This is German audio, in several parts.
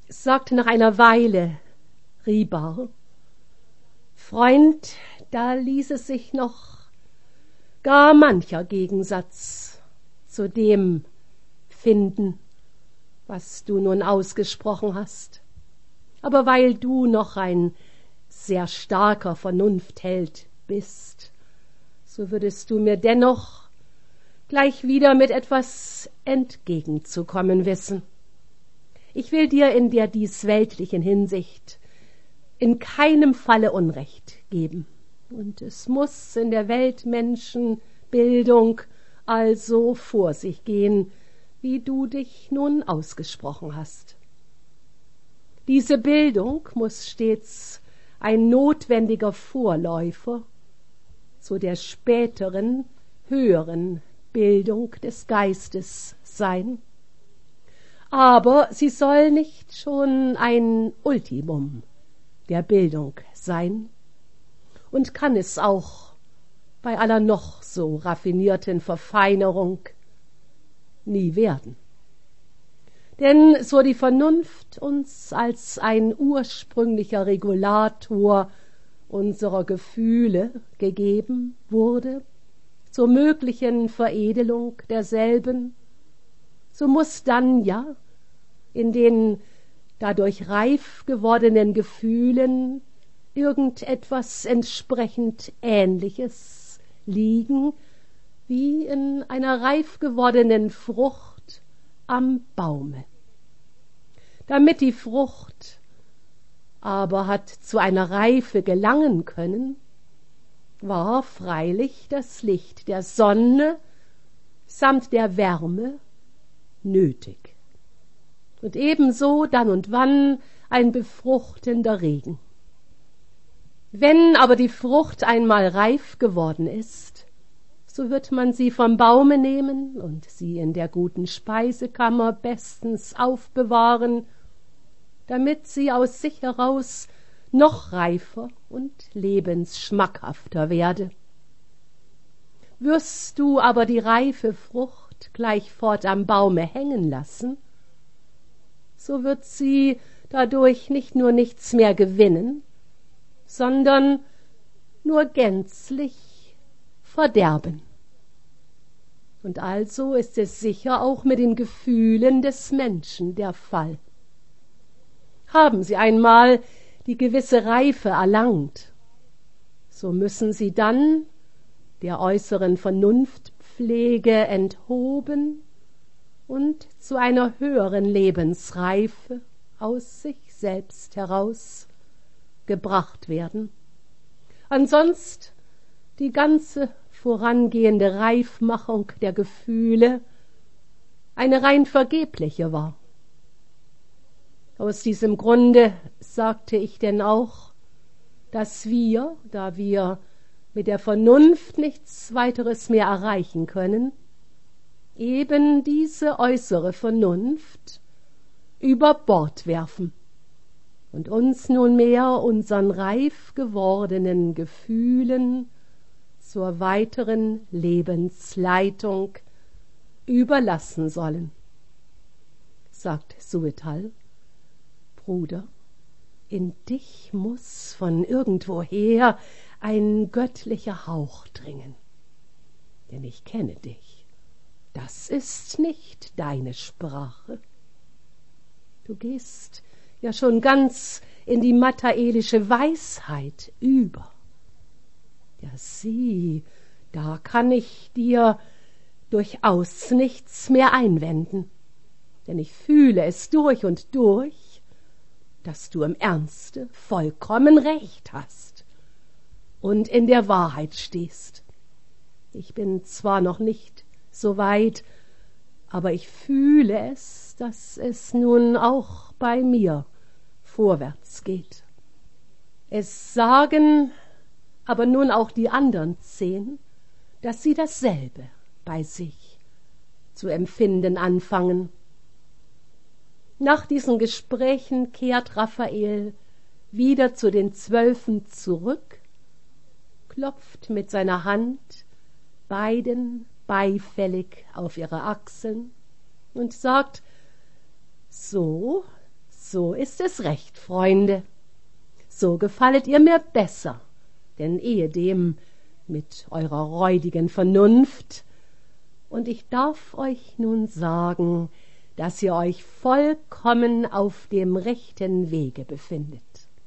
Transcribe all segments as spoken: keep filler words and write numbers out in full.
sagt nach einer Weile Ribar: Freund, da ließe sich noch gar mancher Gegensatz zu dem finden, was du nun ausgesprochen hast. Aber weil du noch ein sehr starker Vernunftheld bist, so würdest du mir dennoch gleich wieder mit etwas entgegenzukommen wissen. Ich will dir in der dies weltlichen Hinsicht in keinem Falle Unrecht geben. Und es muß in der Weltmenschenbildung also vor sich gehen, wie du dich nun ausgesprochen hast. Diese Bildung muß stets ein notwendiger Vorläufer zu der späteren, höheren Bildung des Geistes sein. Aber sie soll nicht schon ein Ultimum der Bildung sein und kann es auch bei aller noch so raffinierten Verfeinerung nie werden. Denn so die Vernunft uns als ein ursprünglicher Regulator unserer Gefühle gegeben wurde, zur möglichen Veredelung derselben, so muß dann ja in den dadurch reif gewordenen Gefühlen irgendetwas entsprechend Ähnliches liegen, wie in einer reif gewordenen Frucht am Baume. Damit die Frucht aber hat zu einer Reife gelangen können, war freilich das Licht der Sonne samt der Wärme nötig. Und ebenso dann und wann ein befruchtender Regen. Wenn aber die Frucht einmal reif geworden ist, so wird man sie vom Baume nehmen und sie in der guten Speisekammer bestens aufbewahren, damit sie aus sich heraus noch reifer und lebensschmackhafter werde. Wirst du aber die reife Frucht gleich fort am Baume hängen lassen, so wird sie dadurch nicht nur nichts mehr gewinnen, sondern nur gänzlich verderben. Und also ist es sicher auch mit den Gefühlen des Menschen der Fall. Haben sie einmal die gewisse Reife erlangt, so müssen sie dann der äußeren Vernunftpflege enthoben und zu einer höheren Lebensreife aus sich selbst heraus gebracht werden. Ansonst die ganze vorangehende Reifmachung der Gefühle eine rein vergebliche war. Aus diesem Grunde sagte ich denn auch, dass wir, da wir mit der Vernunft nichts weiteres mehr erreichen können, eben diese äußere Vernunft über Bord werfen und uns nunmehr unseren reif gewordenen Gefühlen zur weiteren Lebensleitung überlassen sollen. Sagt Suetal: Bruder, in dich muß von irgendwoher ein göttlicher Hauch dringen, denn ich kenne dich. Das ist nicht deine Sprache. Du gehst ja schon ganz in die mathaelische Weisheit über. Ja, sieh, da kann ich dir durchaus nichts mehr einwenden, denn ich fühle es durch und durch, dass du im Ernste vollkommen recht hast und in der Wahrheit stehst. Ich bin zwar noch nicht so weit, aber ich fühle es, dass es nun auch bei mir vorwärts geht. Es sagen aber nun auch die andern zehn, dass sie dasselbe bei sich zu empfinden anfangen. Nach diesen Gesprächen kehrt Raphael wieder zu den Zwölfen zurück, klopft mit seiner Hand beiden beifällig auf ihre Achseln und sagt: So So ist es recht, Freunde. So gefallet ihr mir besser, denn ehedem mit eurer räudigen Vernunft. Und ich darf euch nun sagen, dass ihr euch vollkommen auf dem rechten Wege befindet.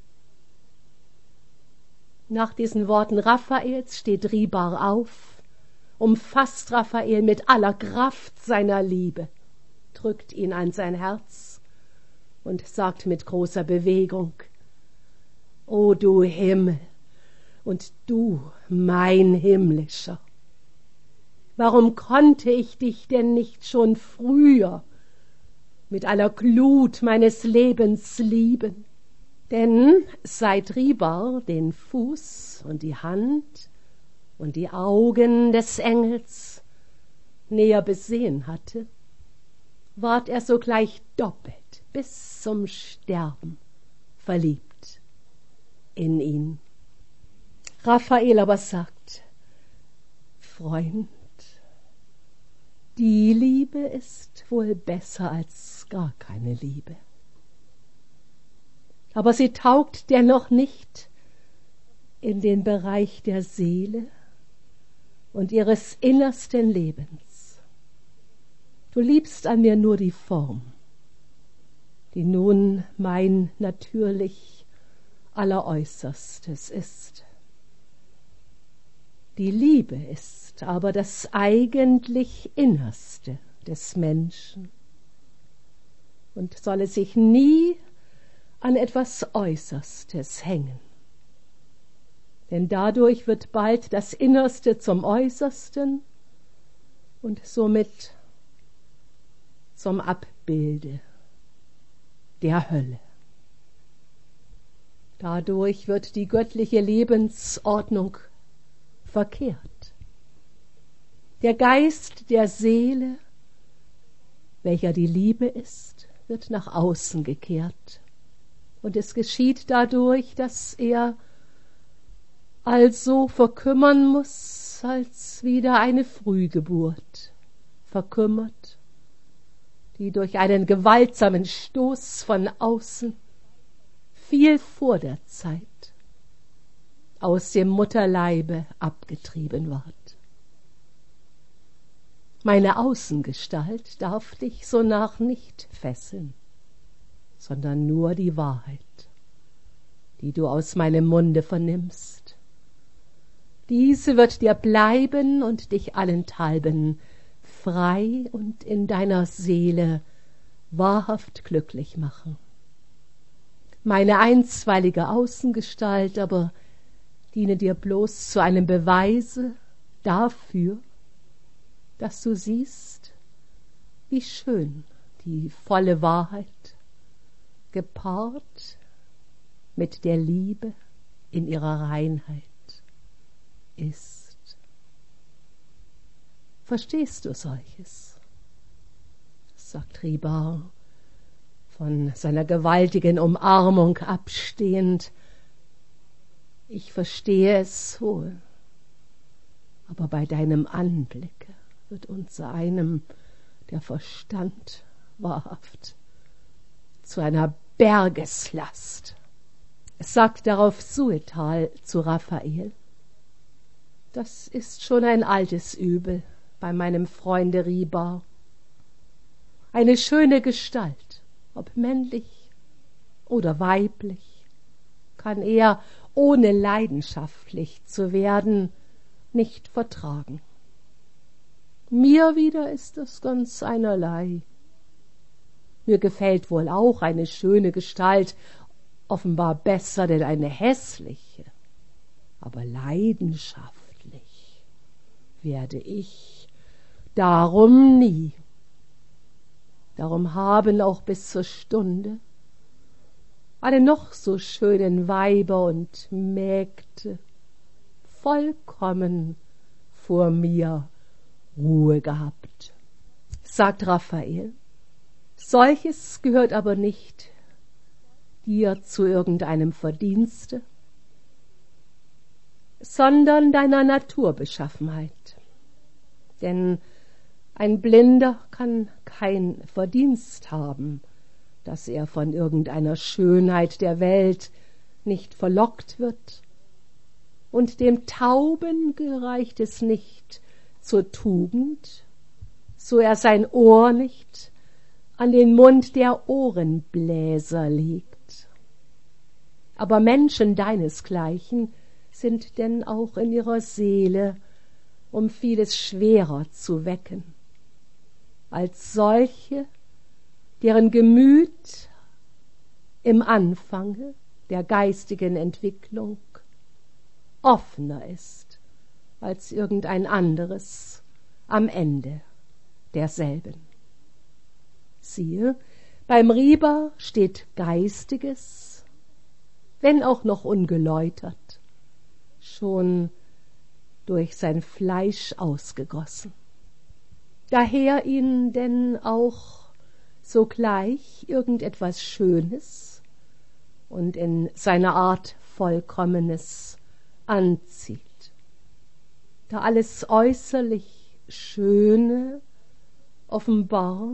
Nach diesen Worten Raphaels steht Ribar auf, umfasst Raphael mit aller Kraft seiner Liebe, drückt ihn an sein Herz und sagt mit großer Bewegung: O du Himmel und du mein Himmlischer, warum konnte ich dich denn nicht schon früher mit aller Glut meines Lebens lieben? Denn seit Ribar den Fuß und die Hand und die Augen des Engels näher besehen hatte, ward er sogleich doppelt bis zum Sterben verliebt in ihn. Raphael aber sagt: Freund, die Liebe ist wohl besser als gar keine Liebe. Aber sie taugt dennoch nicht in den Bereich der Seele und ihres innersten Lebens. Du liebst an mir nur die Form, die nun mein natürlich Alleräußerstes ist. Die Liebe ist aber das eigentlich Innerste des Menschen und solle sich nie an etwas Äußerstes hängen. Denn dadurch wird bald das Innerste zum Äußersten und somit zum Abbilde der Hölle. Dadurch wird die göttliche Lebensordnung verkehrt. Der Geist der Seele, welcher die Liebe ist, wird nach außen gekehrt. Und es geschieht dadurch, dass er also verkümmern muss, als wieder eine Frühgeburt verkümmert, die durch einen gewaltsamen Stoß von außen viel vor der Zeit aus dem Mutterleibe abgetrieben ward. Meine Außengestalt darf dich sonach nicht fesseln, sondern nur die Wahrheit, die du aus meinem Munde vernimmst. Diese wird dir bleiben und dich allenthalben frei und in deiner Seele wahrhaft glücklich machen. Meine einstweilige Außengestalt aber diene dir bloß zu einem Beweise dafür, dass du siehst, wie schön die volle Wahrheit gepaart mit der Liebe in ihrer Reinheit ist. Verstehst du solches? Sagt Ribar, von seiner gewaltigen Umarmung abstehend. Ich verstehe es wohl, aber bei deinem Anblicke wird unser einem der Verstand wahrhaft zu einer Bergeslast. Es sagt darauf Suetal zu Raphael: Das ist schon ein altes Übel bei meinem Freunde Ribar. Eine schöne Gestalt, ob männlich oder weiblich, kann er, ohne leidenschaftlich zu werden, nicht vertragen. Mir wieder ist es ganz einerlei. Mir gefällt wohl auch eine schöne Gestalt, offenbar besser denn eine hässliche, aber leidenschaftlich werde ich darum nie. Darum haben auch bis zur Stunde alle noch so schönen Weiber und Mägde vollkommen vor mir Ruhe gehabt. Sagt Raphael: Solches gehört aber nicht dir zu irgendeinem Verdienste, sondern deiner Naturbeschaffenheit. Denn ein Blinder kann kein Verdienst haben dass er von irgendeiner Schönheit der Welt nicht verlockt wird, und dem Tauben gereicht es nicht zur Tugend, so er sein Ohr nicht an den Mund der Ohrenbläser legt. Aber Menschen deinesgleichen sind denn auch in ihrer Seele um vieles schwerer zu wecken, als solche, deren Gemüt im Anfange der geistigen Entwicklung offener ist als irgendein anderes am Ende derselben. Siehe, beim Rieber steht Geistiges, wenn auch noch ungeläutert, schon durch sein Fleisch ausgegossen. Daher ihn denn auch sogleich irgendetwas Schönes und in seiner Art Vollkommenes anzieht. Da alles äußerlich Schöne offenbar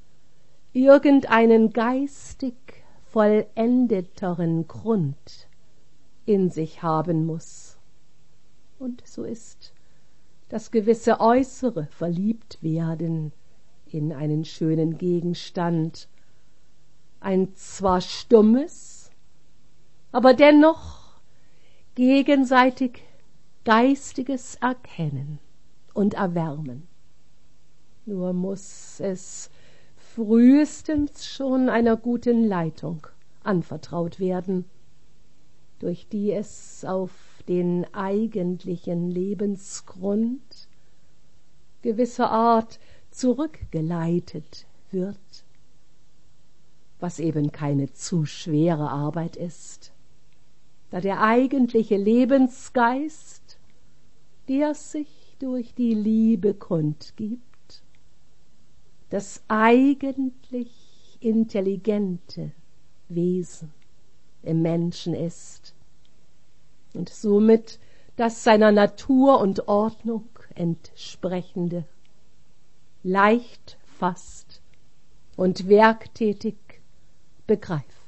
irgendeinen geistig vollendeteren Grund in sich haben muß. Und so ist das gewisse äußere Verliebtwerden in einen schönen Gegenstand ein zwar stummes, aber dennoch gegenseitig geistiges Erkennen und Erwärmen. Nur muß es frühestens schon einer guten Leitung anvertraut werden, durch die es auf den eigentlichen Lebensgrund gewisser Art zurückgeleitet wird, was eben keine zu schwere Arbeit ist, da der eigentliche Lebensgeist, der sich durch die Liebe kundgibt, das eigentlich intelligente Wesen im Menschen ist und somit das seiner Natur und Ordnung entsprechende, leicht fasst und werktätig begreift.